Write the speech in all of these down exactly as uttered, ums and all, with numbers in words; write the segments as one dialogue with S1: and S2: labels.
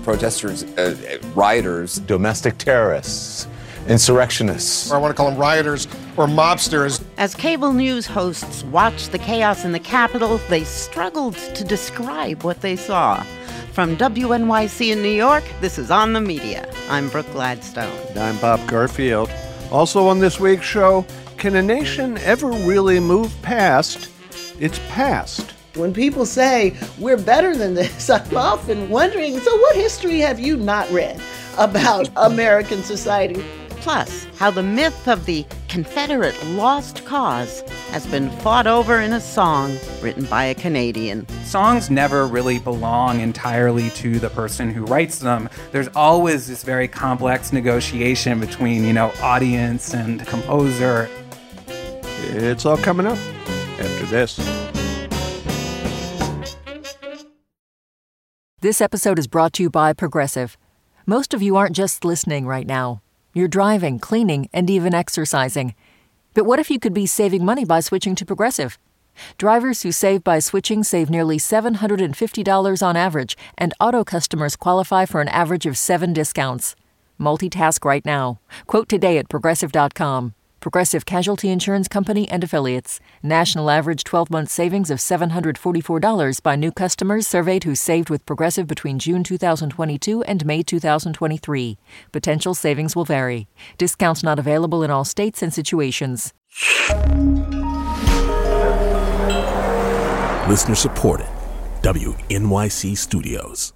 S1: protesters, uh, rioters.
S2: Domestic terrorists, insurrectionists.
S3: Or I want to call them rioters or mobsters.
S4: As cable news hosts watched the chaos in the Capitol, they struggled to describe what they saw. From W N Y C in New York, this is On the Media. I'm Brooke Gladstone.
S5: And I'm Bob Garfield. Also on this week's show, can a nation ever really move past its past?
S6: When people say we're better than this, I'm often wondering, so what history have you not read about American society?
S4: Plus, how the myth of the Confederate lost cause has been fought over in a song written by a Canadian.
S7: Songs never really belong entirely to the person who writes them. There's always this very complex negotiation between, you know, audience and composer.
S5: It's all coming up after this.
S8: This episode is brought to you by Progressive. Most of you aren't just listening right now. You're driving, cleaning, and even exercising. But what if you could be saving money by switching to Progressive? Drivers who save by switching save nearly seven hundred fifty dollars on average, and auto customers qualify for an average of seven discounts. Multitask right now. Quote today at Progressive dot com. Progressive Casualty Insurance Company and Affiliates. National average twelve-month savings of seven hundred forty-four dollars by new customers surveyed who saved with Progressive between June two thousand twenty-two and May two thousand twenty-three. Potential savings will vary. Discounts not available in all states and situations.
S9: Listener supported. W N Y C Studios.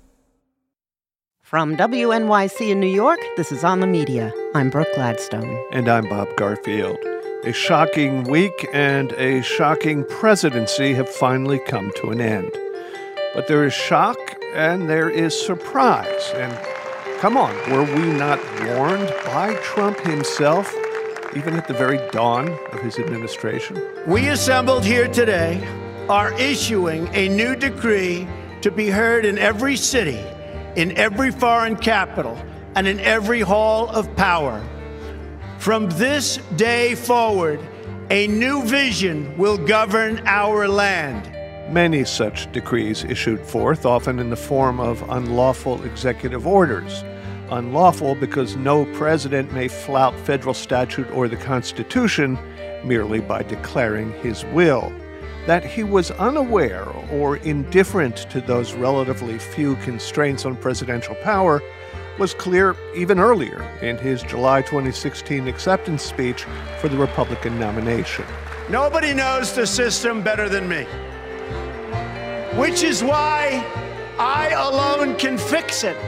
S4: From W N Y C in New York, this is On the Media. I'm Brooke Gladstone.
S5: And I'm Bob Garfield. A shocking week and a shocking presidency have finally come to an end. But there is shock and there is surprise. And come on, were we not warned by Trump himself, even at the very dawn of his administration?
S10: We assembled here today are issuing a new decree to be heard in every city, in every foreign capital, and in every hall of power. From this day forward, a new vision will govern our land.
S5: Many such decrees issued forth, often in the form of unlawful executive orders. Unlawful because no president may flout federal statute or the Constitution merely by declaring his will. That he was unaware or indifferent to those relatively few constraints on presidential power was clear even earlier in his July twenty sixteen acceptance speech for the Republican nomination.
S10: Nobody knows the system better than me, which is why I alone can fix it.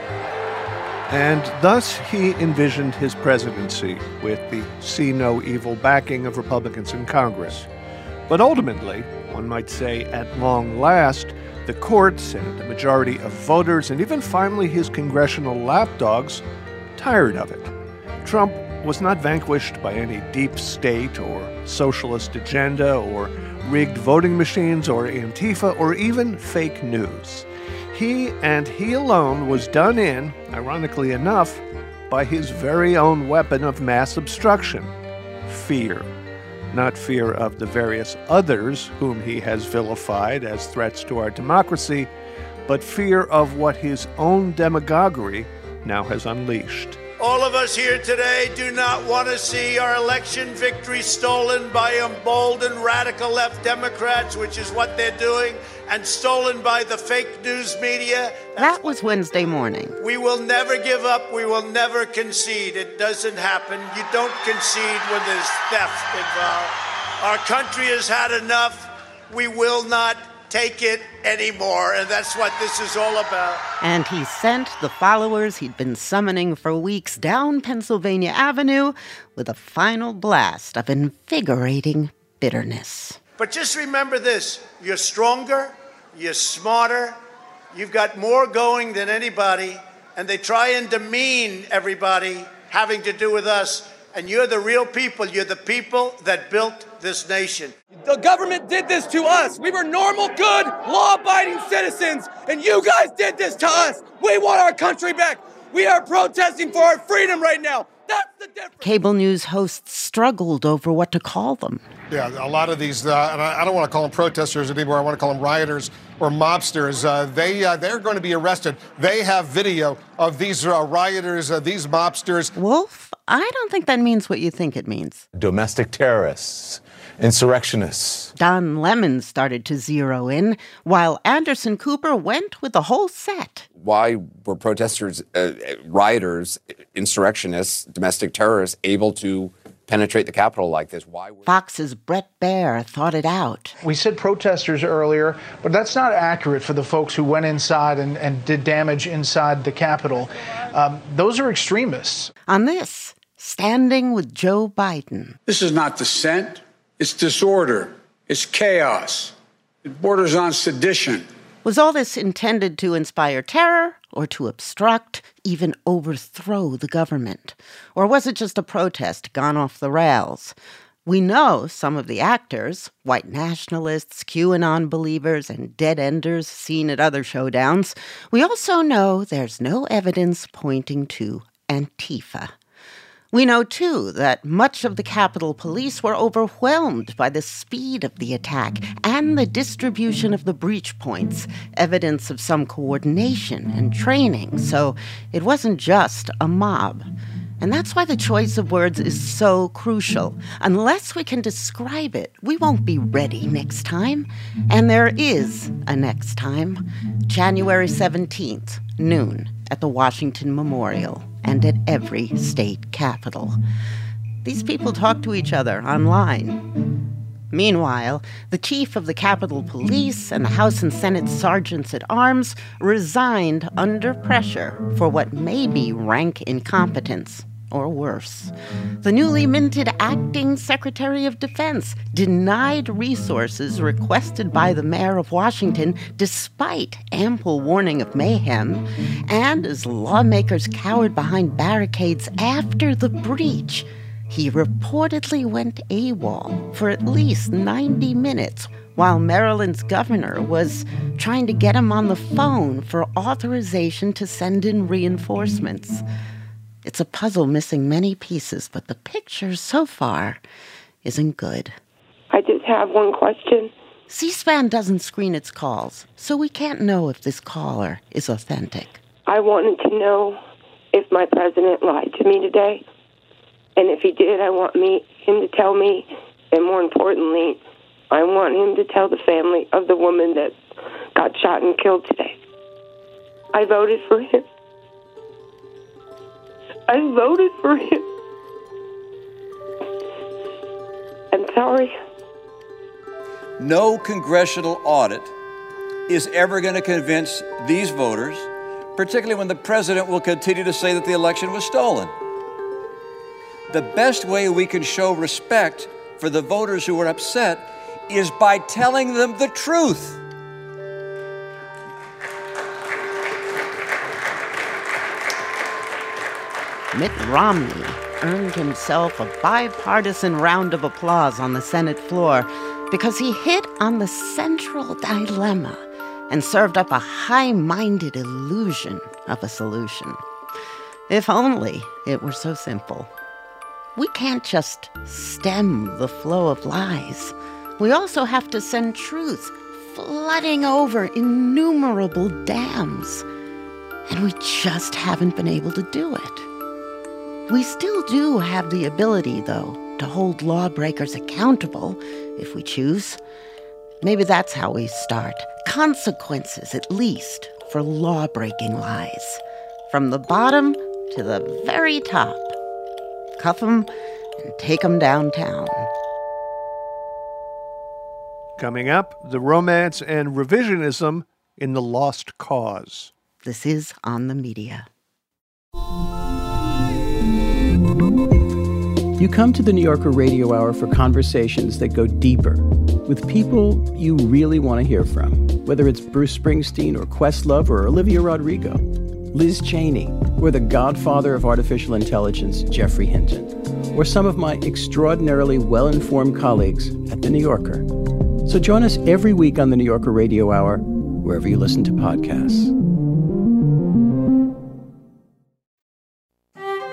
S5: And thus he envisioned his presidency with the see no evil backing of Republicans in Congress. But ultimately, one might say at long last, the courts and the majority of voters and even finally his congressional lapdogs tired of it. Trump was not vanquished by any deep state or socialist agenda or rigged voting machines or Antifa or even fake news. He and he alone was done in, ironically enough, by his very own weapon of mass obstruction, fear. Not fear of the various others whom he has vilified as threats to our democracy, but fear of what his own demagoguery now has unleashed.
S10: All of us here today do not want to see our election victory stolen by emboldened radical left Democrats, which is what they're doing, and stolen by the fake news media.
S4: That's that was Wednesday morning.
S10: We will never give up. We will never concede. It doesn't happen. You don't concede when there's theft involved. Our country has had enough. We will not take it anymore, and that's what this is all about.
S4: And he sent the followers he'd been summoning for weeks down Pennsylvania Avenue with a final blast of invigorating bitterness.
S10: But just remember this, you're stronger, you're smarter, you've got more going than anybody, and they try and demean everybody having to do with us, and you're the real people. You're the people that built this nation.
S11: The government did this to us. We were normal, good, law-abiding citizens, and you guys did this to us. We want our country back. We are protesting for our freedom right now. That's the difference.
S4: Cable news hosts struggled over what to call them.
S3: Yeah, a lot of these, uh, and I, I don't want to call them protesters anymore. I want to call them rioters or mobsters. Uh, they, uh, they're going to be arrested. They have video of these uh, rioters, uh, these mobsters.
S4: Wolf, I don't think that means what you think it means.
S2: Domestic terrorists, insurrectionists.
S4: Don Lemon started to zero in, while Anderson Cooper went with the whole set.
S1: Why were protesters, uh, rioters, insurrectionists, domestic terrorists able to penetrate the Capitol like this? Why were...
S4: Fox's Brett Baer thought it out.
S12: We said protesters earlier, but that's not accurate for the folks who went inside and, and did damage inside the Capitol. Um, those are extremists.
S4: On this, Standing with Joe Biden.
S13: This is not dissent. It's disorder. It's chaos. It borders on sedition.
S4: Was all this intended to inspire terror or to obstruct, even overthrow the government? Or was it just a protest gone off the rails? We know some of the actors, white nationalists, QAnon believers, and dead-enders seen at other showdowns. We also know there's no evidence pointing to Antifa. We know, too, that much of the Capitol Police were overwhelmed by the speed of the attack and the distribution of the breach points, evidence of some coordination and training. So it wasn't just a mob. And that's why the choice of words is so crucial. Unless we can describe it, we won't be ready next time. And there is a next time. January seventeenth, noon, at the Washington Memorial and at every state capitol. These people talk to each other online. Meanwhile, the chief of the Capitol Police and the House and Senate sergeants at arms resigned under pressure for what may be rank incompetence, or worse. The newly minted acting Secretary of Defense denied resources requested by the mayor of Washington despite ample warning of mayhem, and as lawmakers cowered behind barricades after the breach, he reportedly went AWOL for at least ninety minutes while Maryland's governor was trying to get him on the phone for authorization to send in reinforcements. It's a puzzle missing many pieces, but the picture so far isn't good.
S14: I just have one question.
S4: C-SPAN doesn't screen its calls, so we can't know if this caller is authentic.
S14: I wanted to know if my president lied to me today. And if he did, I want me him to tell me, and more importantly, I want him to tell the family of the woman that got shot and killed today. I voted for him. I voted for him. I'm sorry.
S15: No congressional audit is ever going to convince these voters, particularly when the president will continue to say that the election was stolen. The best way we can show respect for the voters who are upset is by telling them the truth.
S4: Mitt Romney earned himself a bipartisan round of applause on the Senate floor because he hit on the central dilemma and served up a high-minded illusion of a solution. If only it were so simple. We can't just stem the flow of lies. We also have to send truth flooding over innumerable dams. And we just haven't been able to do it. We still do have the ability, though, to hold lawbreakers accountable if we choose. Maybe that's how we start. Consequences, at least, for law-breaking lies. From the bottom to the very top. Cuff them and take them downtown.
S5: Coming up, the romance and revisionism in The Lost Cause.
S4: This is On the Media.
S16: You come to the New Yorker Radio Hour for conversations that go deeper with people you really want to hear from, whether it's Bruce Springsteen or Questlove or Olivia Rodrigo, Liz Cheney, or the godfather of artificial intelligence, Jeffrey Hinton, or some of my extraordinarily well-informed colleagues at The New Yorker. So join us every week on the New Yorker Radio Hour, wherever you listen to podcasts.
S4: This is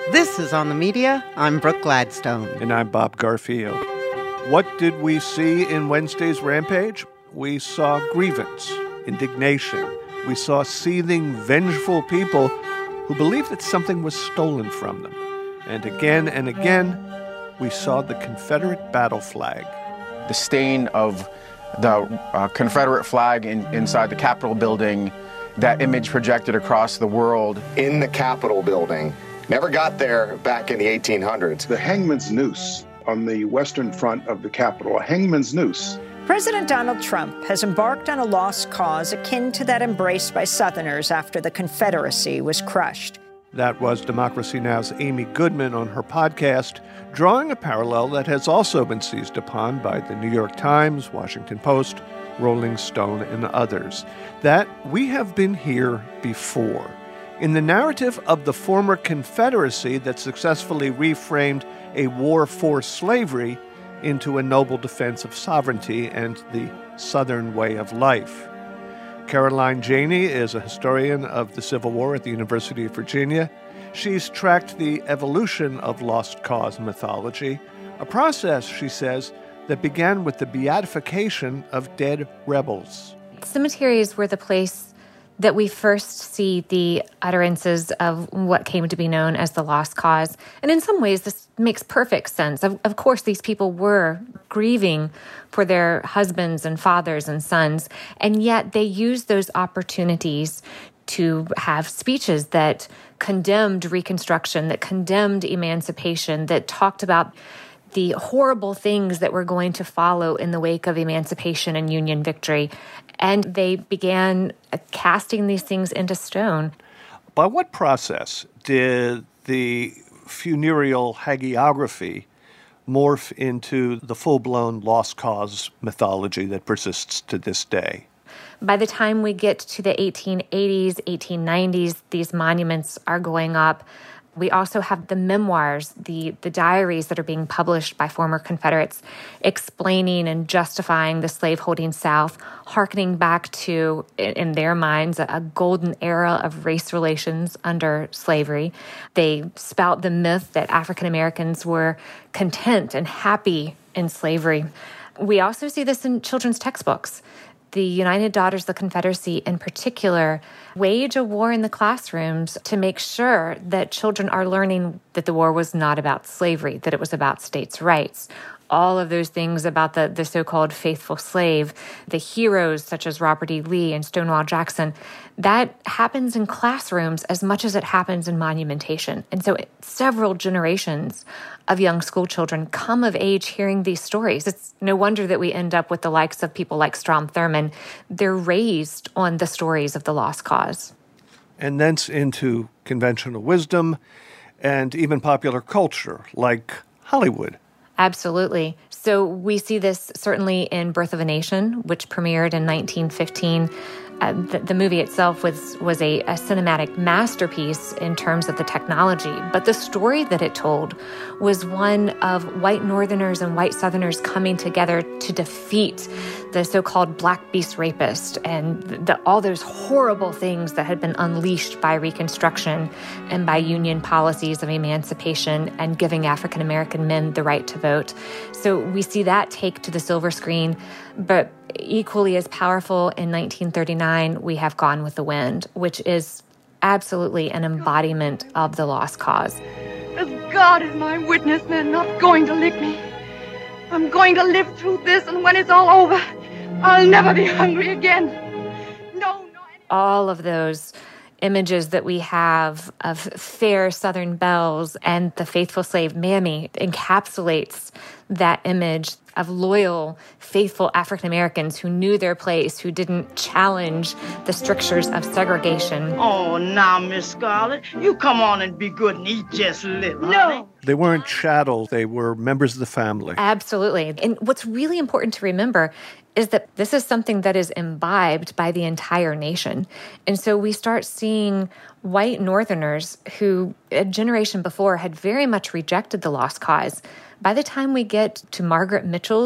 S4: Voices on the Media. I'm Brooke Gladstone.
S5: And I'm Bob Garfield. What did we see in Wednesday's rampage? We saw grievance, indignation. We saw seething, vengeful people who believed that something was stolen from them. And again and again, we saw the Confederate battle flag.
S17: The stain of the uh, Confederate flag in, inside the Capitol building, that image projected across the world.
S18: In the Capitol building. Never got there back in the eighteen hundreds.
S19: The hangman's noose on the western front of the Capitol, a hangman's noose.
S20: President Donald Trump has embarked on a lost cause akin to that embraced by Southerners after the Confederacy was crushed.
S5: That was Democracy Now!'s Amy Goodman on her podcast, drawing a parallel that has also been seized upon by the New York Times, Washington Post, Rolling Stone, and others, that we have been here before. In the narrative of the former Confederacy that successfully reframed a war for slavery into a noble defense of sovereignty and the Southern way of life. Caroline Janey is a historian of the Civil War at the University of Virginia. She's tracked the evolution of lost cause mythology, a process, she says, that began with the beatification of dead rebels.
S21: Cemeteries were the place that we first see the utterances of what came to be known as the lost cause. And in some ways, this makes perfect sense. Of, of course, these people were grieving for their husbands and fathers and sons, and yet they used those opportunities to have speeches that condemned Reconstruction, that condemned emancipation, that talked about the horrible things that were going to follow in the wake of emancipation and Union victory. And they began casting these things into stone.
S5: By what process did the funereal hagiography morph into the full-blown lost cause mythology that persists to this day?
S21: By the time we get to the eighteen eighties, eighteen nineties, these monuments are going up. We also have the memoirs, the, the diaries that are being published by former Confederates explaining and justifying the slaveholding South, hearkening back to, in their minds, a, a golden era of race relations under slavery. They spout the myth that African Americans were content and happy in slavery. We also see this in children's textbooks. The United Daughters of the Confederacy, in particular, wage a war in the classrooms to make sure that children are learning that the war was not about slavery, that it was about states' rights. All of those things about the, the so-called faithful slave, the heroes such as Robert E. Lee and Stonewall Jackson, that happens in classrooms as much as it happens in monumentation. And so several generations of young school children come of age hearing these stories. It's no wonder that we end up with the likes of people like Strom Thurmond. They're raised on the stories of the lost cause.
S5: And thence into conventional wisdom and even popular culture, like Hollywood.
S21: Absolutely. So we see this certainly in Birth of a Nation, which premiered in nineteen fifteen. Uh, the, the movie itself was was a, a cinematic masterpiece in terms of the technology, but the story that it told was one of white Northerners and white Southerners coming together to defeat the so-called Black Beast rapist and the, all those horrible things that had been unleashed by Reconstruction and by Union policies of emancipation and giving African American men the right to vote. So we see that take to the silver screen, but equally as powerful in nineteen thirty-nine, we have Gone with the Wind, which is absolutely an embodiment of the lost cause.
S22: As God is my witness, they're not going to lick me. I'm going to live through this, and when it's all over, I'll never be hungry again. No, no.
S21: All of those images that we have of fair Southern belles and the faithful slave Mammy encapsulates that image of loyal, faithful African Americans who knew their place, who didn't challenge the strictures of segregation.
S22: Oh, now, Miss Scarlett, you come on and be good and eat just a little. No. Honey.
S5: They weren't chattel. They were members of the family.
S21: Absolutely. And what's really important to remember is that this is something that is imbibed by the entire nation. And so we start seeing white Northerners who a generation before had very much rejected the lost cause. By the time we get to Margaret Mitchell's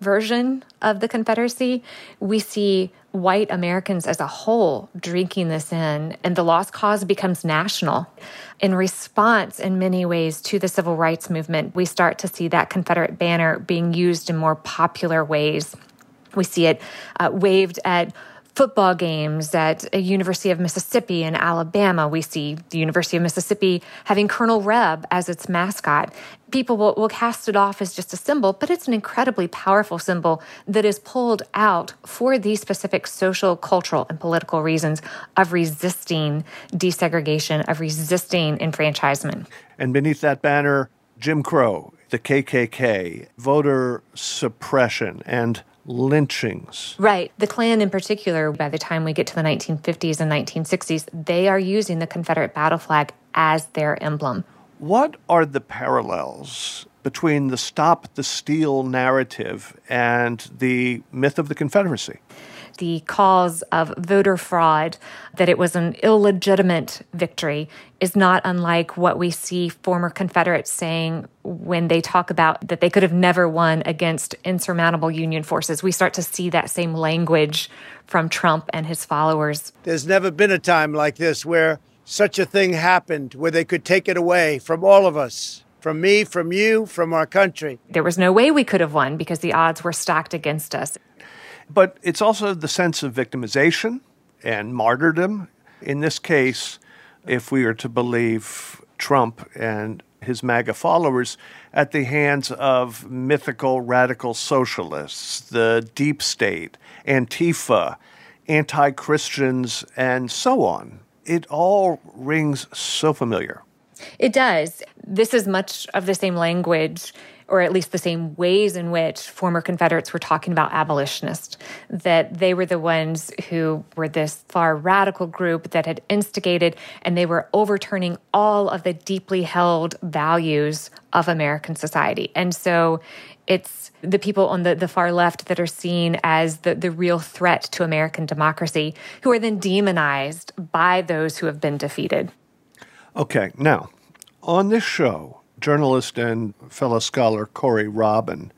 S21: version of the Confederacy. We see white Americans as a whole drinking this in, and the lost cause becomes national. In response, in many ways, to the civil rights movement, we start to see that Confederate banner being used in more popular ways. We see it uh, waved at football games at a University of Mississippi and Alabama. We see the University of Mississippi having Colonel Reb as its mascot. People will, will cast it off as just a symbol, but it's an incredibly powerful symbol that is pulled out for these specific social, cultural, and political reasons of resisting desegregation, of resisting enfranchisement.
S5: And beneath that banner, Jim Crow, the K K K, voter suppression, and lynchings.
S21: Right. The Klan in particular, by the time we get to the nineteen fifties and nineteen sixties, they are using the Confederate battle flag as their emblem.
S5: What are the parallels between the Stop the Steal narrative and the myth of the Confederacy?
S21: The cause of voter fraud, that it was an illegitimate victory, is not unlike what we see former Confederates saying when they talk about that they could have never won against insurmountable Union forces. We start to see that same language from Trump and his followers.
S10: There's never been a time like this where such a thing happened, where they could take it away from all of us. From me, from you, from our country.
S21: There was no way we could have won because the odds were stacked against us.
S5: But it's also the sense of victimization and martyrdom. In this case, if we are to believe Trump and his MAGA followers, at the hands of mythical radical socialists, the deep state, Antifa, anti-Christians, and so on. It all rings so familiar.
S21: It does. This is much of the same language, or at least the same ways in which former Confederates were talking about abolitionists, that they were the ones who were this far radical group that had instigated, and they were overturning all of the deeply held values of American society. And so it's the people on the, the far left that are seen as the, the real threat to American democracy, who are then demonized by those who have been defeated.
S5: Okay, now, on this show, journalist and fellow scholar Corey Robin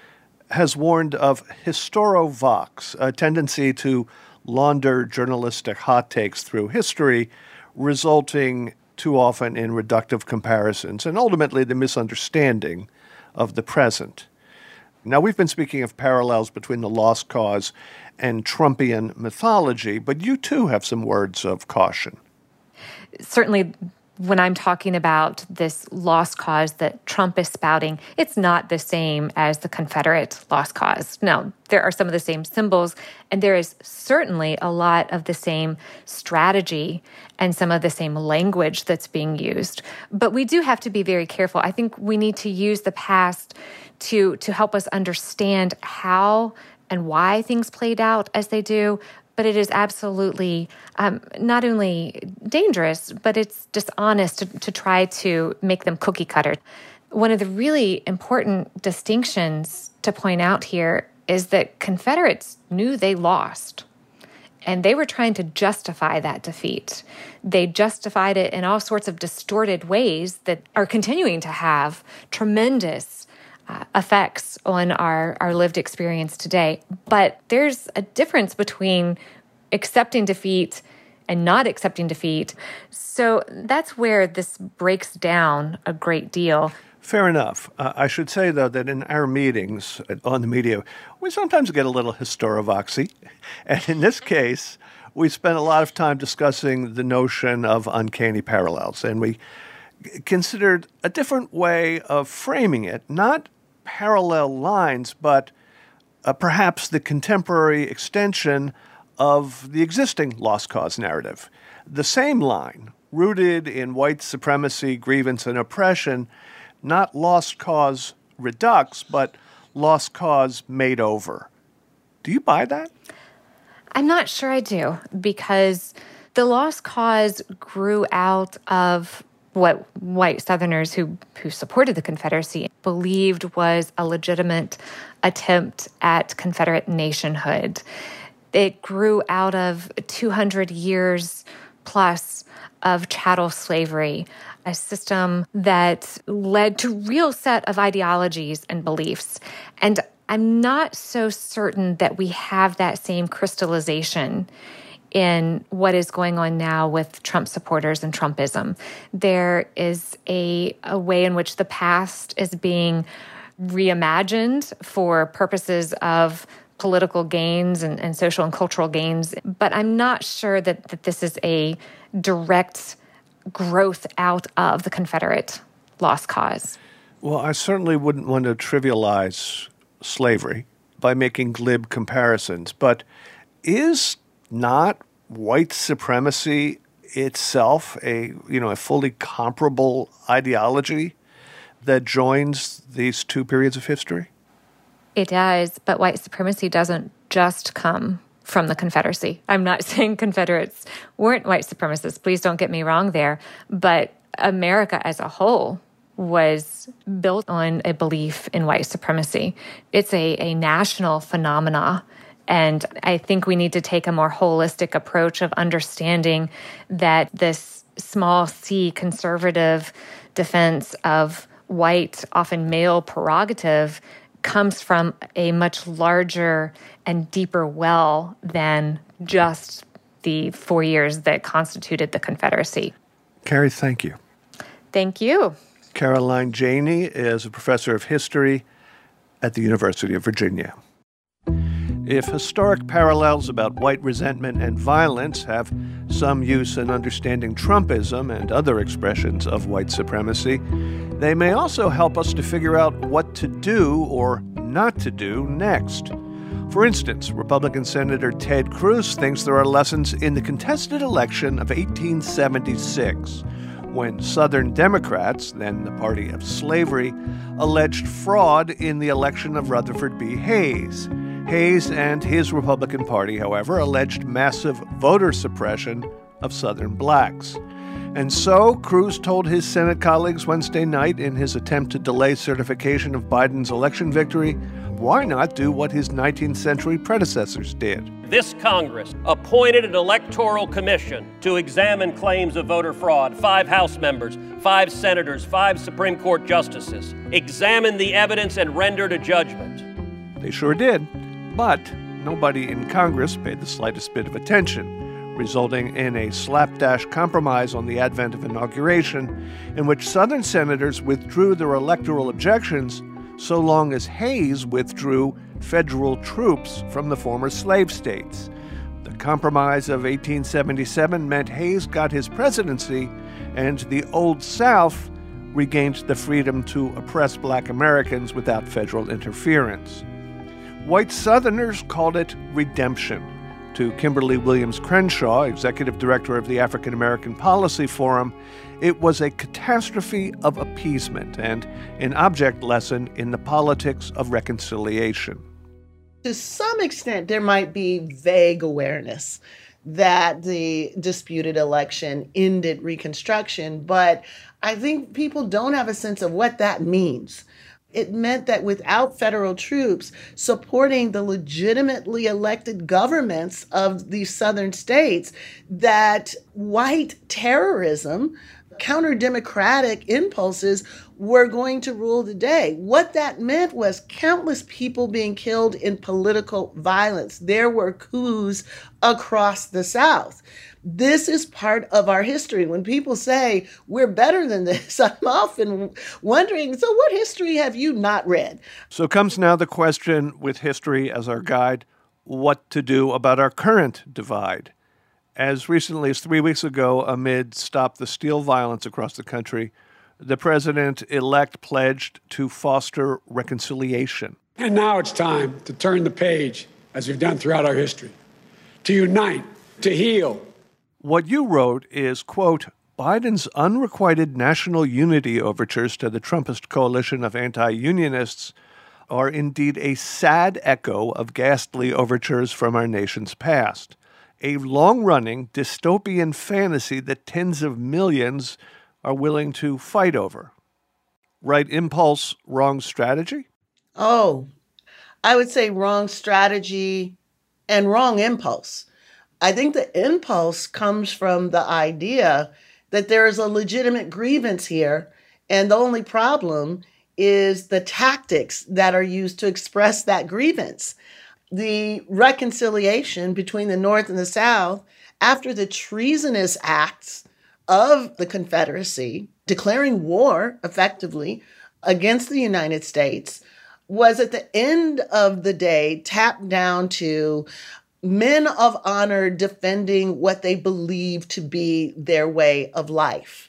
S5: has warned of historiovox, a tendency to launder journalistic hot takes through history, resulting too often in reductive comparisons and ultimately the misunderstanding of the present. Now, we've been speaking of parallels between the Lost Cause and Trumpian mythology, but you too have some words of caution.
S21: Certainly, when I'm talking about this lost cause that Trump is spouting, it's not the same as the Confederate lost cause. No, there are some of the same symbols, and there is certainly a lot of the same strategy and some of the same language that's being used. But we do have to be very careful. I think we need to use the past to, to help us understand how and why things played out as they do. But it is absolutely um, not only dangerous, but it's dishonest to, to try to make them cookie cutter. One of the really important distinctions to point out here is that Confederates knew they lost, and they were trying to justify that defeat. They justified it in all sorts of distorted ways that are continuing to have tremendous Uh, effects on our, our lived experience today. But there's a difference between accepting defeat and not accepting defeat. So that's where this breaks down a great deal.
S5: Fair enough. Uh, I should say, though, that in our meetings on the media, we sometimes get a little historiovoxy. And in this case, we spent a lot of time discussing the notion of uncanny parallels. And we considered a different way of framing it, not parallel lines, but uh, perhaps the contemporary extension of the existing lost cause narrative. The same line, rooted in white supremacy, grievance, and oppression, not lost cause redux, but lost cause made over. Do you buy that?
S21: I'm not sure I do, because the lost cause grew out of what white Southerners who, who supported the Confederacy believed was a legitimate attempt at Confederate nationhood. It grew out of two hundred years plus of chattel slavery, a system that led to real set of ideologies and beliefs. And I'm not so certain that we have that same crystallization in what is going on now with Trump supporters and Trumpism. There is a, a way in which the past is being reimagined for purposes of political gains and, and social and cultural gains. But I'm not sure that, that this is a direct growth out of the Confederate lost cause.
S5: Well, I certainly wouldn't want to trivialize slavery by making glib comparisons, but is not white supremacy itself a, you know, a fully comparable ideology that joins these two periods of history?
S21: It does, but white supremacy doesn't just come from the Confederacy. I'm not saying Confederates weren't white supremacists. Please don't get me wrong there. But America as a whole was built on a belief in white supremacy. It's a, a national phenomena. And I think we need to take a more holistic approach of understanding that this small c conservative defense of white, often male prerogative comes from a much larger and deeper well than just the four years that constituted the Confederacy.
S5: Carrie, thank you.
S21: Thank you.
S5: Caroline Janey is a professor of history at the University of Virginia. If historic parallels about white resentment and violence have some use in understanding Trumpism and other expressions of white supremacy, they may also help us to figure out what to do or not to do next. For instance, Republican Senator Ted Cruz thinks there are lessons in the contested election of eighteen seventy-six, when Southern Democrats, then the party of slavery, alleged fraud in the election of Rutherford B. Hayes. Hayes and his Republican Party, however, alleged massive voter suppression of Southern blacks. And so, Cruz told his Senate colleagues Wednesday night in his attempt to delay certification of Biden's election victory, why not do what his nineteenth century predecessors did?
S6: This Congress appointed an electoral commission to examine claims of voter fraud. Five House members, five senators, five Supreme Court justices examined the evidence and rendered a judgment.
S5: They sure did. But nobody in Congress paid the slightest bit of attention, resulting in a slapdash compromise on the advent of inauguration in which Southern senators withdrew their electoral objections so long as Hayes withdrew federal troops from the former slave states. The compromise of eighteen seventy-seven meant Hayes got his presidency, and the Old South regained the freedom to oppress black Americans without federal interference. White Southerners called it redemption. To Kimberly Williams Crenshaw, executive director of the African American Policy Forum, it was a catastrophe of appeasement and an object lesson in the politics of reconciliation.
S7: To some extent, there might be vague awareness that the disputed election ended Reconstruction, but I think people don't have a sense of what that means. It meant that without federal troops supporting the legitimately elected governments of these southern states, that white terrorism, counter-democratic impulses were going to rule the day. What that meant was countless people being killed in political violence. There were coups across the South. This is part of our history. When people say we're better than this, I'm often wondering, so what history have you not read?
S5: So comes now the question, with history as our guide, what to do about our current divide. As recently as three weeks ago, amid Stop the Steal violence across the country, the president-elect pledged to foster reconciliation.
S13: And now it's time to turn the page, as we've done throughout our history, to unite, to heal.
S5: What you wrote is, quote, Biden's unrequited national unity overtures to the Trumpist coalition of anti-unionists are indeed a sad echo of ghastly overtures from our nation's past, a long-running dystopian fantasy that tens of millions are willing to fight over. Right impulse, wrong strategy?
S7: Oh, I would say wrong strategy and wrong impulse. I think the impulse comes from the idea that there is a legitimate grievance here, and the only problem is the tactics that are used to express that grievance. The reconciliation between the North and the South after the treasonous acts of the Confederacy, declaring war effectively against the United States, was at the end of the day tapped down to men of honor defending what they believe to be their way of life.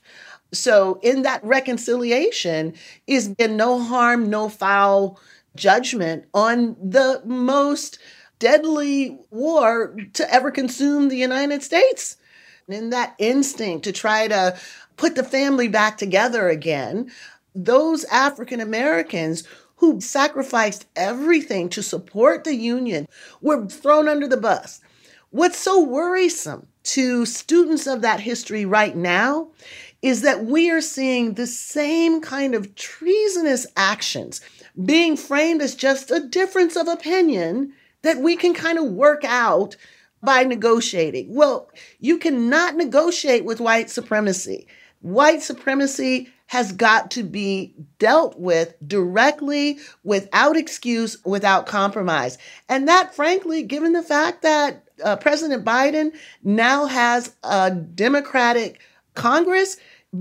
S7: So in that reconciliation is a no harm, no foul judgment on the most deadly war to ever consume the United States. In that instinct to try to put the family back together again, those African Americans who sacrificed everything to support the Union were thrown under the bus. What's so worrisome to students of that history right now is that we are seeing the same kind of treasonous actions being framed as just a difference of opinion that we can kind of work out by negotiating. Well, you cannot negotiate with white supremacy. White supremacy has got to be dealt with directly, without excuse, without compromise. And that, frankly, given the fact that uh, President Biden now has a Democratic Congress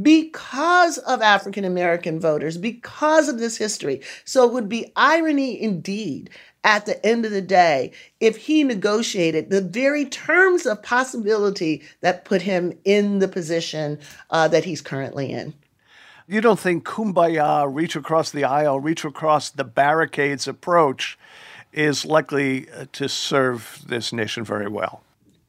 S7: because of African American voters, because of this history. So it would be irony indeed at the end of the day if he negotiated the very terms of possibility that put him in the position uh, that he's currently in.
S5: You don't think kumbaya, reach across the aisle, reach across the barricades approach is likely to serve this nation very well?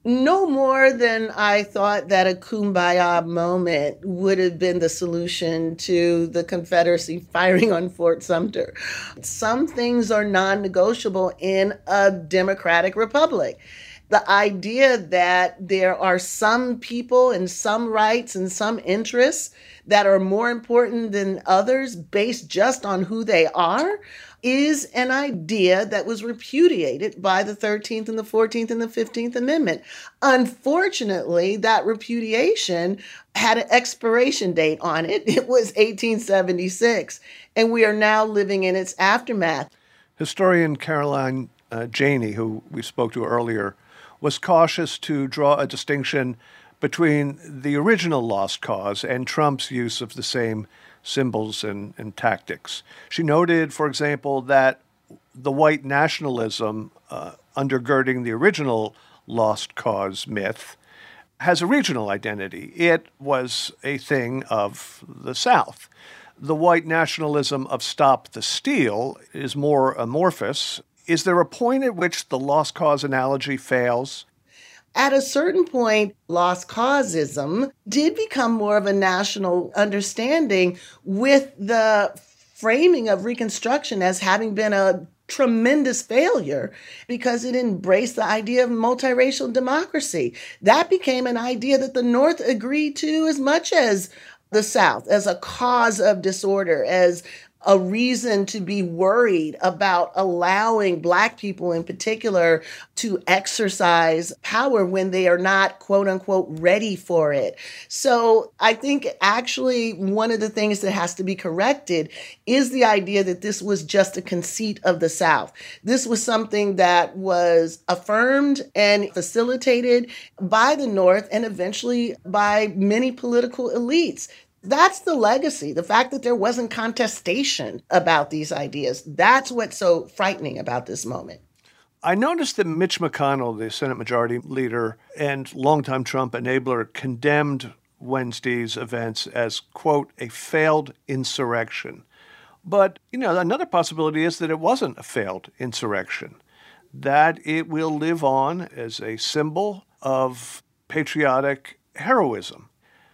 S7: No more than I thought that a kumbaya moment would have been the solution to the Confederacy firing on Fort Sumter. Some things are non-negotiable in a democratic republic. The idea that there are some people and some rights and some interests that are more important than others based just on who they are is an idea that was repudiated by the thirteenth and the fourteenth and the fifteenth Amendment. Unfortunately, that repudiation had an expiration date on it. It was eighteen seventy-six, and we are now living in its aftermath.
S5: Historian Caroline uh, Janey, who we spoke to earlier, was cautious to draw a distinction between the original Lost Cause and Trump's use of the same symbols and, and tactics. She noted, for example, that the white nationalism uh, undergirding the original Lost Cause myth has a regional identity. It was a thing of the South. The white nationalism of Stop the Steal is more amorphous. Is there a point at which the Lost Cause analogy fails?
S7: At a certain point, Lost Causeism did become more of a national understanding with the framing of Reconstruction as having been a tremendous failure because it embraced the idea of multiracial democracy. That became an idea that the North agreed to as much as the South, as a cause of disorder, as a reason to be worried about allowing Black people in particular to exercise power when they are not, quote unquote, ready for it. So I think actually one of the things that has to be corrected is the idea that this was just a conceit of the South. This was something that was affirmed and facilitated by the North and eventually by many political elites. That's the legacy, the fact that there wasn't contestation about these ideas. That's what's so frightening about this moment.
S5: I noticed that Mitch McConnell, the Senate Majority Leader and longtime Trump enabler, condemned Wednesday's events as, quote, a failed insurrection. But, you know, another possibility is that it wasn't a failed insurrection, that it will live on as a symbol of patriotic heroism.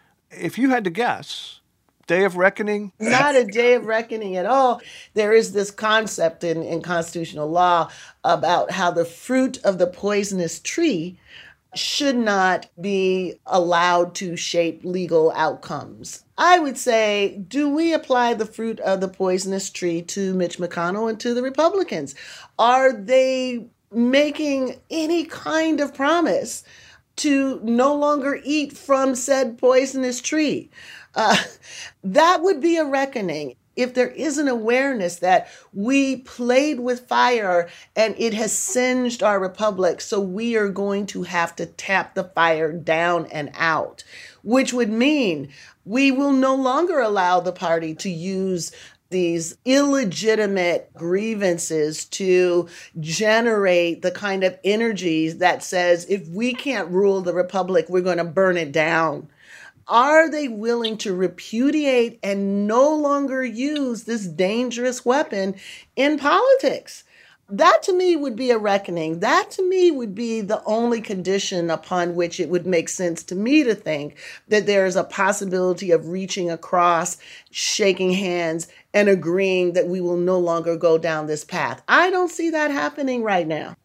S5: If you had to guess, Day of Reckoning?
S7: Not a day of reckoning at all. There is this concept in, in constitutional law about how the fruit of the poisonous tree should not be allowed to shape legal outcomes. I would say, do we apply the fruit of the poisonous tree to Mitch McConnell and to the Republicans? Are they making any kind of promise to no longer eat from said poisonous tree. Uh, that would be a reckoning. If there is an awareness that we played with fire and it has singed our republic, so we are going to have to tap the fire down and out, which would mean we will no longer allow the party to use these illegitimate grievances to generate the kind of energy that says, if we can't rule the republic, we're going to burn it down. Are they willing to repudiate and no longer use this dangerous weapon in politics? That to me would be a reckoning. That to me would be the only condition upon which it would make sense to me to think that there is a possibility of reaching across, shaking hands, and agreeing that we will no longer go down this path. I don't see that happening right now.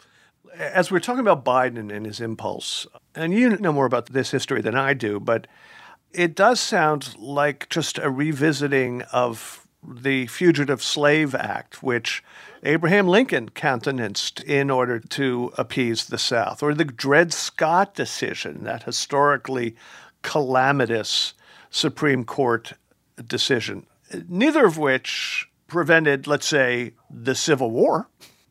S5: As we're talking about Biden and his impulse, and you know more about this history than I do, but it does sound like just a revisiting of the Fugitive Slave Act, which Abraham Lincoln countenanced in order to appease the South, or the Dred Scott decision, that historically calamitous Supreme Court decision, neither of which prevented, let's say, the Civil War.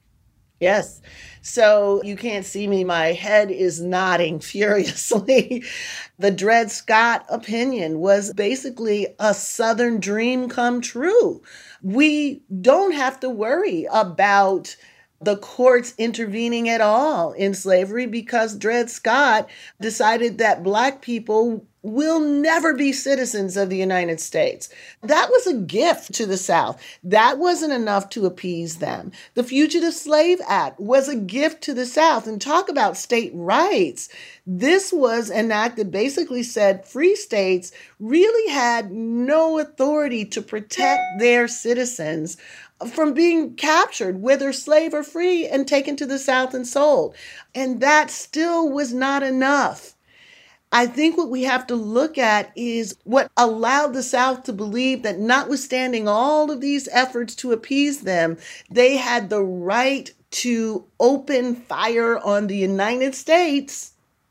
S7: Yes. So you can't see me. My head is nodding furiously. The Dred Scott opinion was basically a Southern dream come true. We don't have to worry about the courts intervening at all in slavery because Dred Scott decided that Black people will never be citizens of the United States. That was a gift to the South. That wasn't enough to appease them. The Fugitive Slave Act was a gift to the South. And talk about state rights. This was an act that basically said free states really had no authority to protect their citizens from being captured, whether slave or free, and taken to the South and sold. And that still was not enough. I think what we have to look at is what allowed the South to believe that notwithstanding all of these efforts to appease them, they had the right to open fire on the United States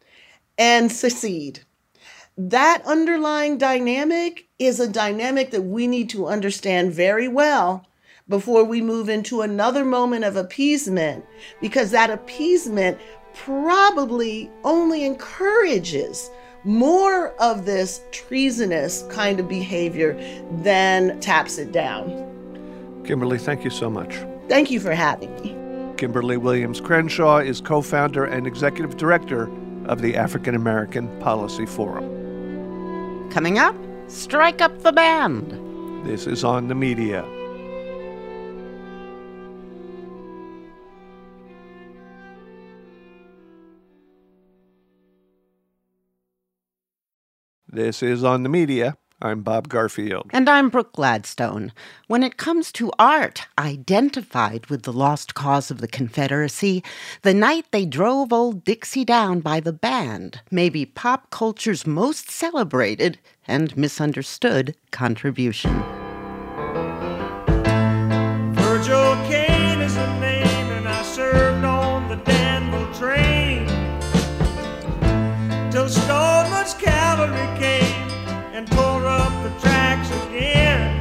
S7: and secede. That underlying dynamic is a dynamic that we need to understand very well before we move into another moment of appeasement, because that appeasement probably only encourages more of this treasonous kind of behavior than taps it down.
S5: Kimberly, thank you so much.
S7: Thank you for having me.
S5: Kimberly Williams Crenshaw is co-founder and executive director of the African American Policy Forum.
S4: Coming up, strike up the band.
S5: This is On the Media. This is On the Media. I'm Bob Garfield.
S4: And I'm Brooke Gladstone. When it comes to art identified with the lost cause of the Confederacy, the night they drove Old Dixie down by the band may be pop culture's most celebrated and misunderstood contribution.
S8: Virgil Caine is the name, and I served on the Danville train till Stoneman's cavalry came and tore up the tracks again.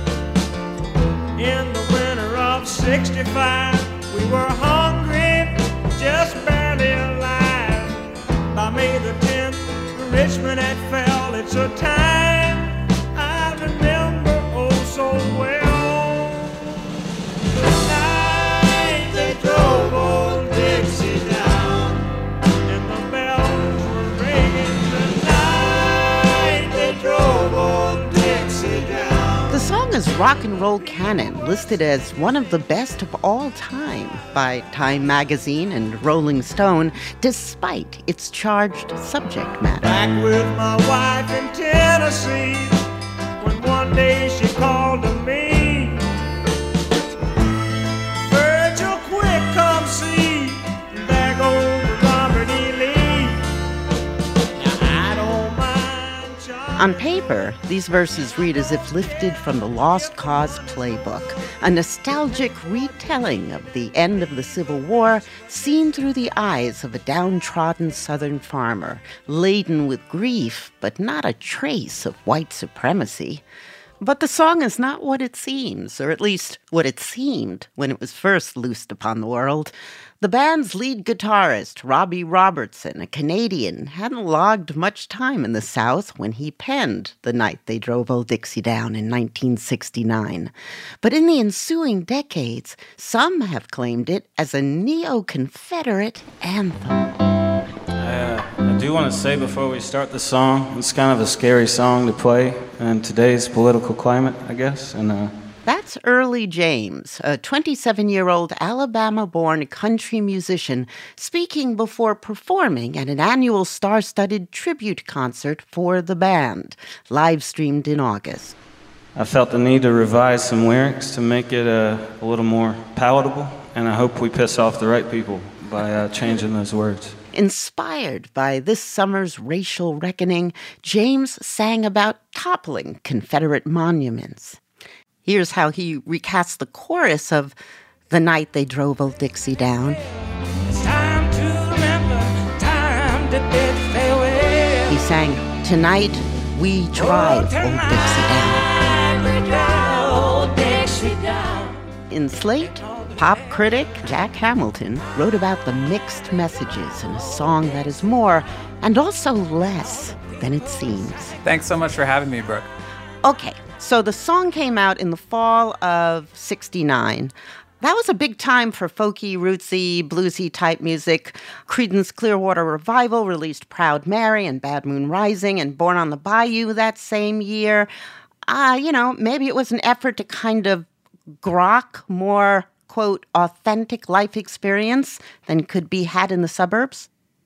S8: In the winter of sixty-five, we were hungry, just barely alive. By May the tenth, Richmond had fell. It's a time I remember oh so well. The night they drove Old Dixie down, and the bells were ringing. The night they drove Old Dixie down.
S4: The song is Rock and Roll Canon, listed as one of the best of all time by Time Magazine and Rolling Stone, despite its charged subject matter.
S8: Back with my wife in Tennessee, when one day she called to me, Virgil, quick, come see, there goes Robert E. Lee. Now I don't mind John.
S4: On paper, these verses read as if lifted from the Lost Cause playbook, a nostalgic retelling of the end of the Civil War seen through the eyes of a downtrodden Southern farmer, laden with grief, but not a trace of white supremacy. But the song is not what it seems, or at least what it seemed when it was first loosed upon the world. The band's lead guitarist, Robbie Robertson, a Canadian, hadn't logged much time in the South when he penned The Night They Drove Old Dixie Down in nineteen sixty-nine. But in the ensuing decades, some have claimed it as a neo-Confederate anthem.
S9: Uh, I do want to say before we start the song, it's kind of a scary song to play in today's political climate, I guess, and uh,
S4: That's Early James, a twenty-seven-year-old Alabama-born country musician, speaking before performing at an annual star-studded tribute concert for the band, live-streamed in August.
S9: I felt the need to revise some lyrics to make it uh, a little more palatable, and I hope we piss off the right people by uh, changing those words.
S4: Inspired by this summer's racial reckoning, James sang about toppling Confederate monuments. Here's how he recasts the chorus of The Night They Drove Old Dixie Down.
S8: It's time to remember, time to bid farewell.
S4: He sang, Tonight We Drive
S8: Oh,
S4: Old Dixie Down.
S8: we drive Old Dixie Down.
S4: In Slate, pop critic Jack Hamilton wrote about the mixed messages in a song that is more and also less than it seems.
S11: Thanks so much for having me, Brooke.
S4: Okay, so the song came out in the fall of sixty-nine. That was a big time for folky, rootsy, bluesy type music. Creedence Clearwater Revival released Proud Mary and Bad Moon Rising and Born on the Bayou that same year. Uh, you know, maybe it was an effort to kind of grok more, quote, authentic life experience than could be had in the suburbs.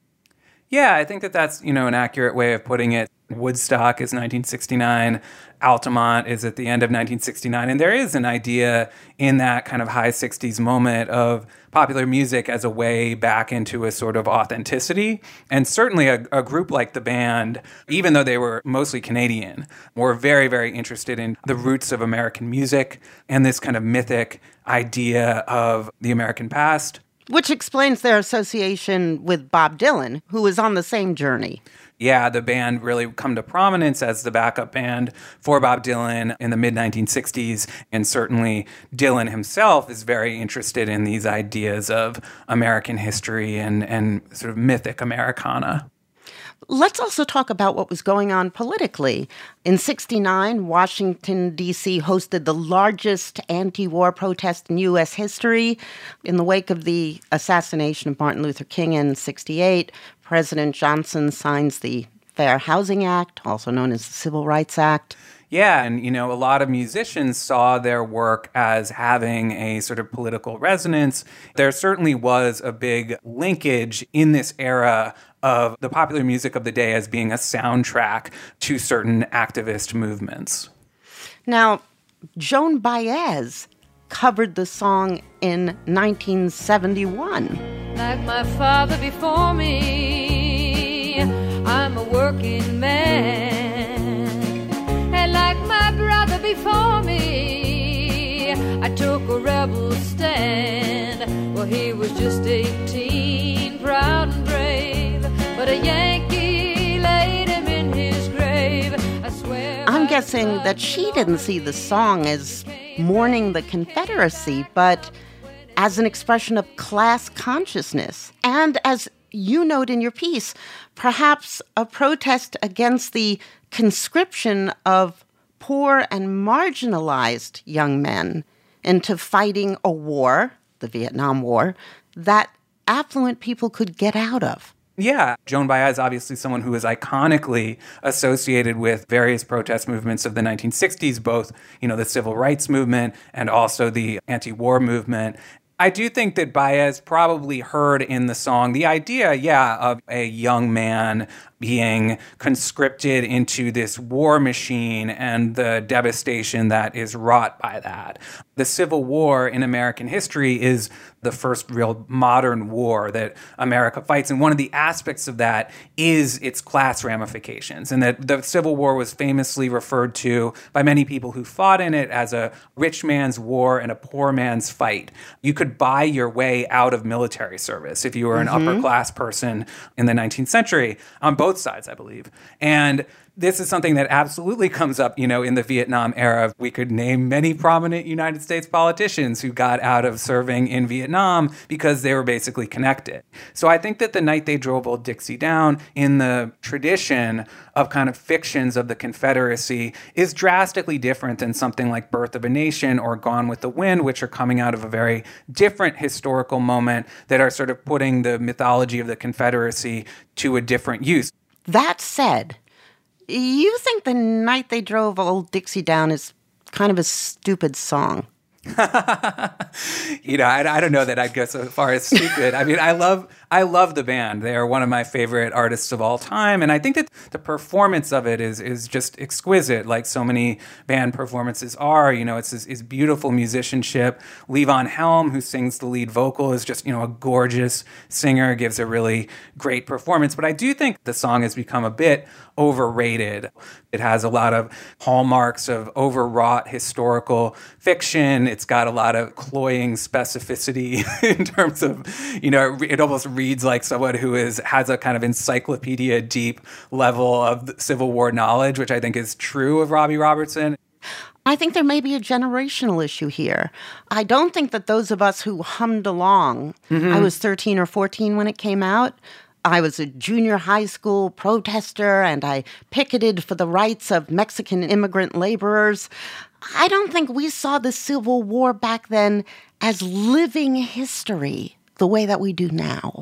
S11: Yeah, I think that that's, you know, an accurate way of putting it. Woodstock is nineteen sixty-nine. Altamont is at the end of nineteen sixty-nine. And there is an idea in that kind of high sixties moment of popular music as a way back into a sort of authenticity. And certainly a, a group like the band, even though they were mostly Canadian, were very, very interested in the roots of American music and this kind of mythic idea of the American past.
S4: Which explains their association with Bob Dylan, who was on the same journey.
S11: Yeah, the band really come to prominence as the backup band for Bob Dylan in the mid nineteen sixties. And certainly Dylan himself is very interested in these ideas of American history and, and sort of mythic Americana.
S4: Let's also talk about what was going on politically. In sixty-nine, Washington, D C hosted the largest anti-war protest in U S history. In the wake of the assassination of Martin Luther King in sixty-eight, President Johnson signs the Fair Housing Act, also known as the Civil Rights Act.
S11: Yeah, and, you know, a lot of musicians saw their work as having a sort of political resonance. There certainly was a big linkage in this era of the popular music of the day as being a soundtrack to certain activist movements.
S4: Now, Joan Baez covered the song in nineteen seventy-one.
S23: Like my father before me, I'm a working man. And like my brother before me, I took a rebel stand. Well, he was just eighteen, proud and brave, but a Yankee laid him in his grave. I swear.
S4: I'm guessing that she didn't see the song as mourning the Confederacy, but as an expression of class consciousness. And as you note in your piece, perhaps a protest against the conscription of poor and marginalized young men into fighting a war, the Vietnam War, that affluent people could get out of.
S11: Yeah, Joan Baez, obviously someone who is iconically associated with various protest movements of the nineteen sixties, both, you know, the civil rights movement and also the anti-war movement. I do think that Baez probably heard in the song the idea, yeah, of a young man being conscripted into this war machine and the devastation that is wrought by that. The Civil War in American history is the first real modern war that America fights. And one of the aspects of that is its class ramifications. And that the Civil War was famously referred to by many people who fought in it as a rich man's war and a poor man's fight. You could buy your way out of military service if you were an
S1: Mhm.
S11: upper class person in the nineteenth century, on both sides, I believe. And this is something that absolutely comes up, you know, in the Vietnam era. We could name many prominent United States politicians who got out of serving in Vietnam because they were basically connected. So I think that The Night They Drove Old Dixie Down, in the tradition of kind of fictions of the Confederacy, is drastically different than something like Birth of a Nation or Gone with the Wind, which are coming out of a very different historical moment that are sort of putting the mythology of the Confederacy to a different use.
S4: That said, you think The Night They Drove Old Dixie Down is kind of a stupid song?
S11: You know, I, I don't know that I'd go so far as stupid. I mean, I love I love the band. They are one of my favorite artists of all time. And I think that the performance of it is is just exquisite, like so many band performances are. You know, it's this is beautiful musicianship. Levon Helm, who sings the lead vocal, is just, you know, a gorgeous singer, gives a really great performance. But I do think the song has become a bit overrated. It has a lot of hallmarks of overwrought historical fiction. It's got a lot of cloying specificity in terms of, you know, it almost reads like someone who is has a kind of encyclopedia deep level of Civil War knowledge, which I think is true of Robbie Robertson.
S4: I think there may be a generational issue here. I don't think that those of us who hummed along,
S11: Mhm.
S4: I was thirteen or fourteen when it came out. I was a junior high school protester and I picketed for the rights of Mexican immigrant laborers. I don't think we saw the Civil War back then as living history the way that we do now.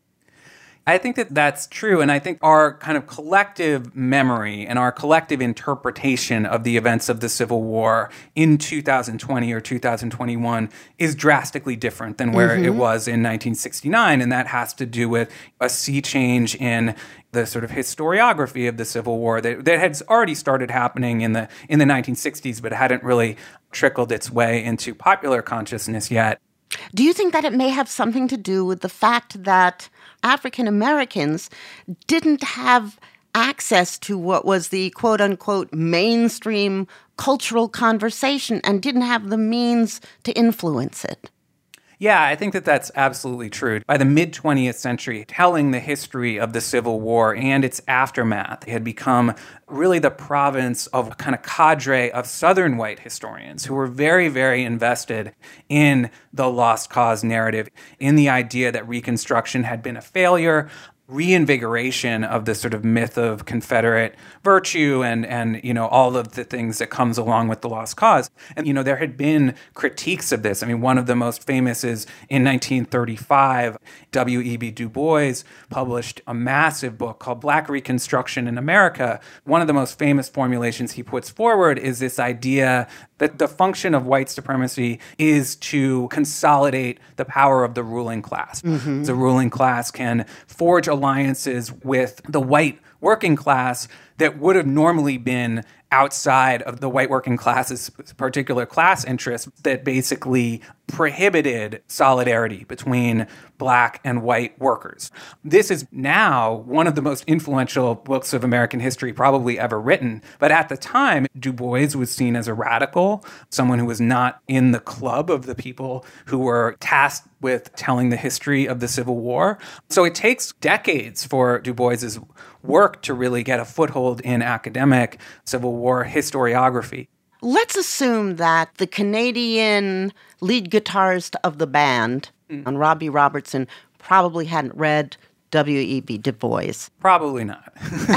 S11: I think that that's true. And I think our kind of collective memory and our collective interpretation of the events of the Civil War in two thousand twenty or two thousand twenty-one is drastically different than where
S1: Mhm.
S11: it was in nineteen sixty-nine. And that has to do with a sea change in the sort of historiography of the Civil War that, that had already started happening in the in the nineteen sixties, but hadn't really trickled its way into popular consciousness yet.
S4: Do you think that it may have something to do with the fact that African Americans didn't have access to what was the quote-unquote mainstream cultural conversation and didn't have the means to influence it?
S11: Yeah, I think that that's absolutely true. By the mid-twentieth century, telling the history of the Civil War and its aftermath had become really the province of a kind of cadre of Southern white historians who were very, very invested in the lost cause narrative, in the idea that Reconstruction had been a failure, reinvigoration of the sort of myth of Confederate virtue and, and, you know, all of the things that comes along with the lost cause. And, you know, there had been critiques of this. I mean, one of the most famous is in nineteen thirty-five, W E B Du Bois published a massive book called Black Reconstruction in America. One of the most famous formulations he puts forward is this idea that the function of white supremacy is to consolidate the power of the ruling class.
S1: Mhm.
S11: The ruling class can forge alliances with the white working class that would have normally been outside of the white working class's particular class interests that basically prohibited solidarity between black and white workers. This is now one of the most influential books of American history probably ever written. But at the time, Du Bois was seen as a radical, someone who was not in the club of the people who were tasked with telling the history of the Civil War. So it takes decades for Du Bois's work to really get a foothold in academic Civil War historiography.
S4: Let's assume that the Canadian lead guitarist of the band,
S11: Mm.
S4: and Robbie Robertson, probably hadn't read W E B Du Bois.
S11: Probably not.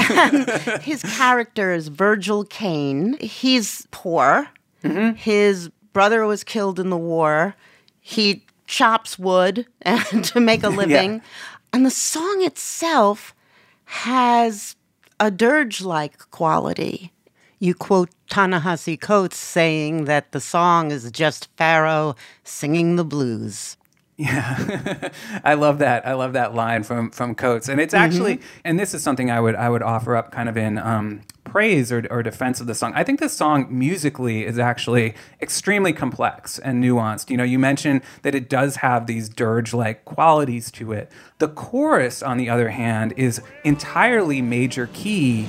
S4: His character is Virgil Caine. He's poor.
S11: Mm-hmm.
S4: His brother was killed in the war. He chops wood and to make a living.
S1: Yeah.
S4: And the song itself has a dirge-like quality. You quote Ta-Nehisi Coates saying that the song is just Pharaoh singing the blues.
S11: Yeah, I love that. I love that line from from Coates, and it's actually, mm-hmm. and this is something I would I would offer up kind of in um, praise or, or defense of the song. I think this song musically is actually extremely complex and nuanced. You know, you mentioned that it does have these dirge-like qualities to it. The chorus, on the other hand, is entirely major key.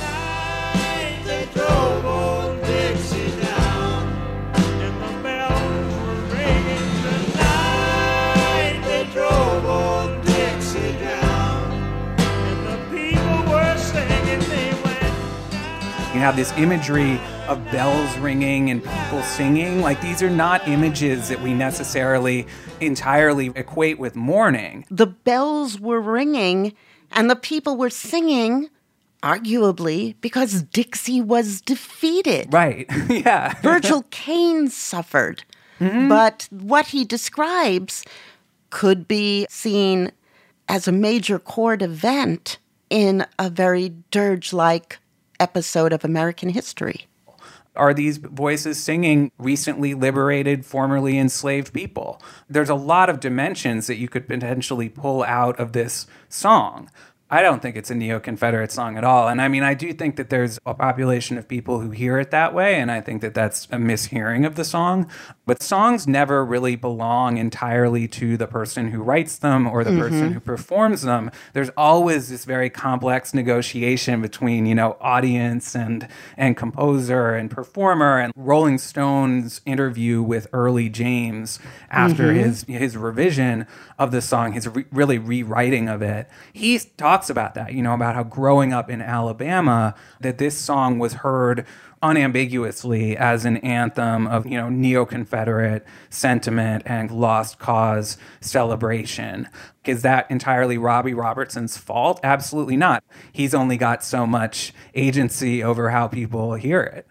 S11: You have this imagery of bells ringing and people singing. Like, these are not images that we necessarily entirely equate with mourning.
S4: The bells were ringing and the people were singing, arguably, because Dixie was defeated.
S11: Right, yeah.
S4: Virgil Caine suffered. Mm-hmm. But what he describes could be seen as a major chord event in a very dirge-like episode of American history.
S11: Are these voices singing recently liberated, formerly enslaved people? There's a lot of dimensions that you could potentially pull out of this song. I don't think it's a neo-Confederate song at all. And I mean, I do think that there's a population of people who hear it that way, and I think that that's a mishearing of the song. But songs never really belong entirely to the person who writes them or the mm-hmm. person who performs them. There's always this very complex negotiation between, you know, audience and and composer and performer. And Rolling Stone's interview with Early James after mm-hmm. his his revision of the song, his re- really rewriting of it, he talks about that, you know, about how growing up in Alabama, that this song was heard unambiguously as an anthem of, you know, neo-Confederate sentiment and lost cause celebration. Is that entirely Robbie Robertson's fault? Absolutely not. He's only got so much agency over how people hear it.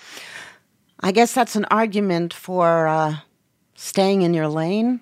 S4: I guess that's an argument for uh, staying in your lane.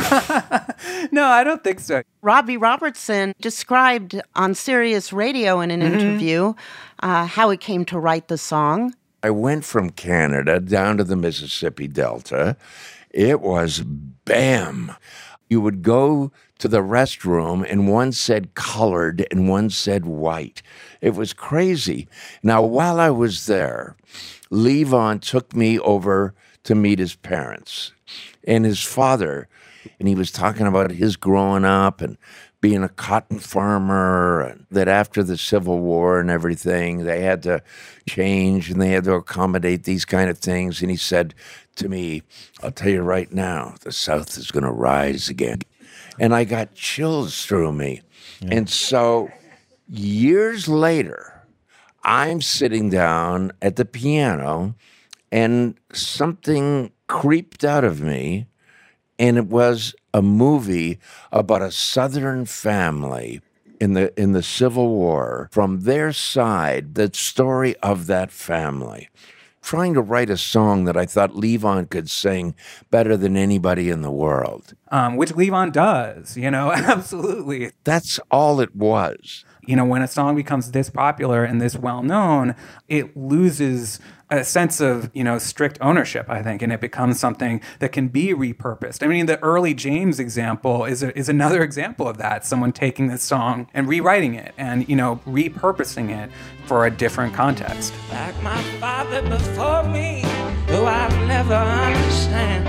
S11: No, I don't think so.
S4: Robbie Robertson described on Sirius Radio in an mm-hmm. interview uh, how he came to write the song.
S1: I went from Canada down to the Mississippi Delta. It was bam. You would go to the restroom and one said colored and one said white. It was crazy. Now, while I was there, Levon took me over to meet his parents and his father. And he was talking about his growing up and being a cotton farmer, and that after the Civil War and everything, they had to change and they had to accommodate these kind of things. And he said to me, I'll tell you right now, the South is going to rise again. And I got chills through me. Yeah. And so years later, I'm sitting down at the piano and something creeped out of me. And it was a movie about a Southern family in the in the Civil War. From their side, the story of that family. Trying to write a song that I thought Levon could sing better than anybody in the world.
S11: Um, which Levon does, you know, absolutely.
S1: That's all it was.
S11: You know, when a song becomes this popular and this well-known, it loses a sense of, you know, strict ownership, I think, and it becomes something that can be repurposed. I mean, the Early James example is a, is another example of that. Someone taking this song and rewriting it and, you know, repurposing it for a different context.
S2: Like my father before me, who I'll never understand.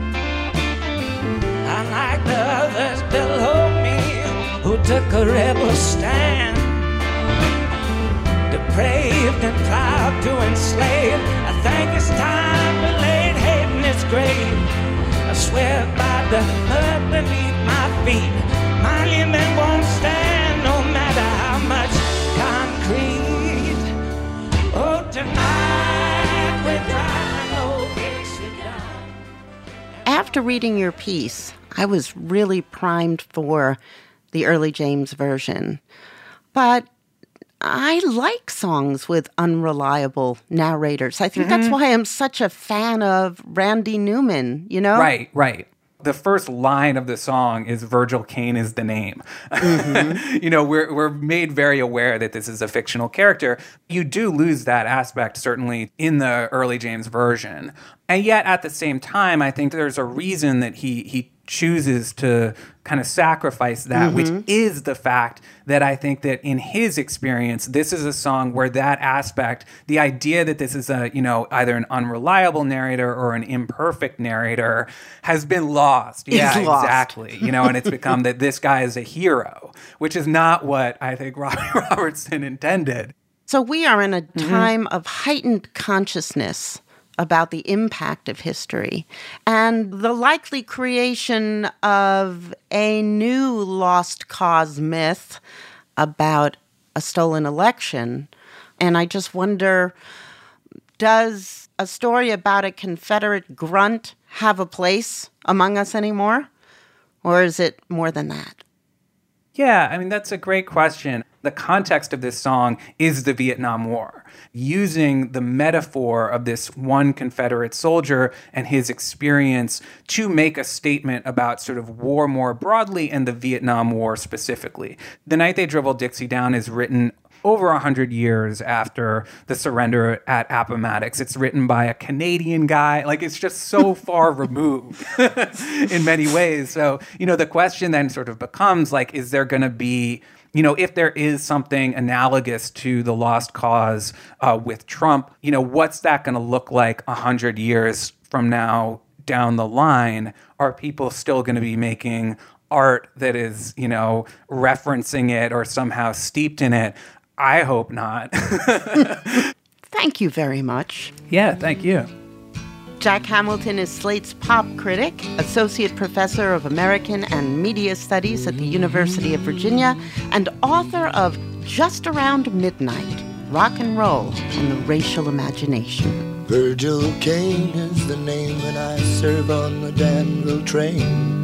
S2: Unlike the others below me, who took a rebel stand. Depraved and proud to enslave, I think it's time we laid hate in its grave. I swear by the mud beneath my feet, monument won't stand no matter how much concrete. Oh, tonight we're driving old Dixie down.
S4: After reading your piece, I was really primed for the Early James version. But I like songs with unreliable narrators. I think mm-hmm. that's why I'm such a fan of Randy Newman, you know?
S11: Right, right. The first line of the song is Virgil Caine is the name. Mm-hmm. You know, we're we're made very aware that this is a fictional character. You do lose that aspect, certainly, in the Early James version. And yet, at the same time, I think there's a reason that he he chooses to kind of sacrifice that,
S4: Mhm.
S11: which is the fact that I think that in his experience, this is a song where that aspect, the idea that this is a, you know, either an unreliable narrator or an imperfect narrator has been lost.
S4: Is
S11: yeah,
S4: lost.
S11: exactly. You know, and it's become that this guy is a hero, which is not what I think Robbie Robertson intended.
S4: So we are in a
S11: Mhm.
S4: time of heightened consciousness about the impact of history and the likely creation of a new lost cause myth about a stolen election. And I just wonder, does a story about a Confederate grunt have a place among us anymore? Or is it more than that?
S11: Yeah, I mean, that's a great question. The context of this song is the Vietnam War, using the metaphor of this one Confederate soldier and his experience to make a statement about sort of war more broadly and the Vietnam War specifically. The Night They Dribbled Dixie Down is written over one hundred years after the surrender at Appomattox. It's written by a Canadian guy. Like, it's just so far removed in many ways. So, you know, the question then sort of becomes, like, is there going to be, you know, if there is something analogous to the lost cause uh, with Trump, you know, what's that going to look like one hundred years from now down the line? Are people still going to be making art that is, you know, referencing it or somehow steeped in it? I hope not.
S4: Thank you very much.
S11: Yeah, thank you.
S4: Jack Hamilton is Slate's pop critic, associate professor of American and Media Studies at the University of Virginia, and author of Just Around Midnight, Rock and Roll and the Racial Imagination.
S3: Virgil Kane is the name, and I serve on the Danville train.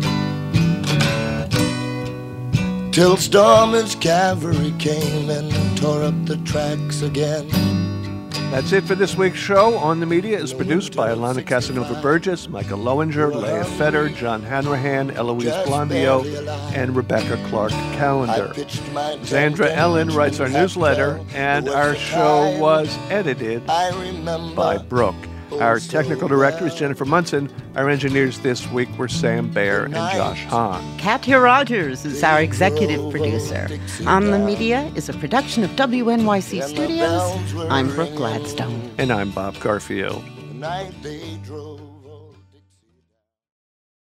S3: Till Storm's cavalry came and tore up the tracks again.
S5: That's it for this week's show. On the Media is produced by Alana Casanova Burgess, Michael Lowinger, Leah Fetter, John Hanrahan, Eloise Blondio, and Rebecca Clark Callender. Zandra Ellen writes our newsletter, and our show was edited by Brooke. Our technical director is Jennifer Munson. Our engineers this week were Sam Baer and Josh Hahn.
S4: Katya Rogers is our executive producer. On the Media is a production of W N Y C Studios. I'm Brooke Gladstone.
S5: And I'm Bob Garfield.
S3: The night they drove